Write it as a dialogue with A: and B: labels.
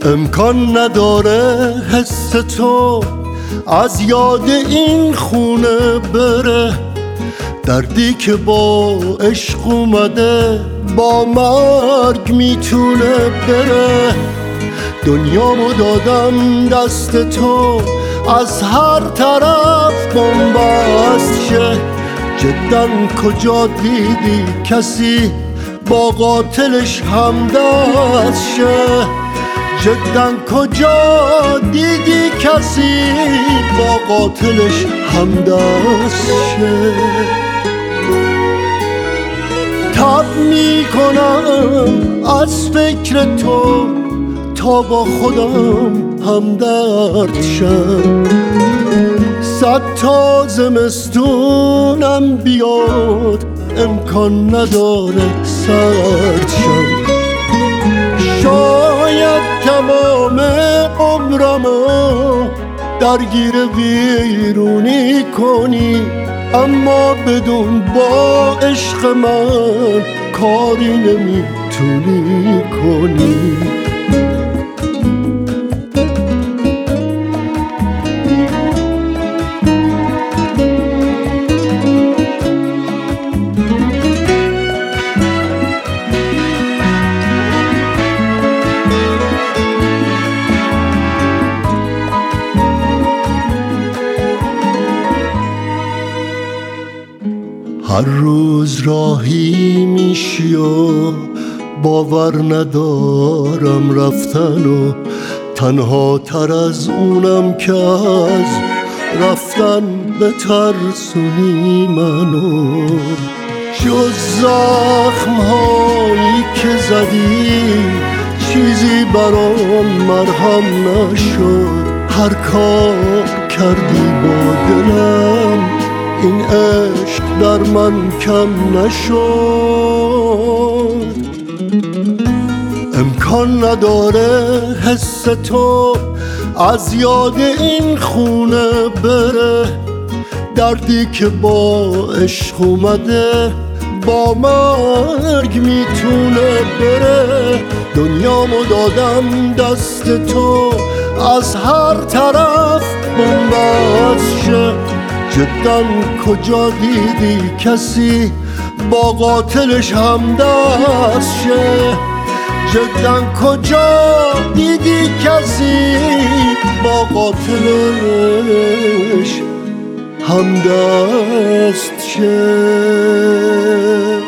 A: امکان نداره حس تو از یاد این خونه بره، دردی که با عشق اومده با مرگ میتونه بره. دنیامو دادم دست تو، از هر طرف بنبست شه. جدا کجا دیدی کسی با قاتلش همدست شه؟ جدا کجا دیدی کسی با قاتلش همدست شه؟ تب میکنم از فکر تو تا با خودم همدرد شم. 100 تا زمستونم بیاد امکان نداره سرد شم. شاید تمام عمرمو درگیر ویرونی کنی، اما بدون با عشق من کاری نمیتونی کنی. هر روز راهی میشی و باور ندارم رفتن، و تنها تر از اونم که از رفتن بترسونی منو. جز زخم هایی که زدی چیزی برام مرهم نشد. هر کار کردی با دلم این عشق در من کم نشد. امکان نداره حس تو از یاد این خونه بره، دردی که با عشق اومده با مرگ میتونه بره. دنیامو دادم دست تو، از هر طرف بنبست شه. جدا کجا دیدی کسی با قاتلش همدست شه؟ جدا کجا دیدی کسی با قاتلش همدست شه؟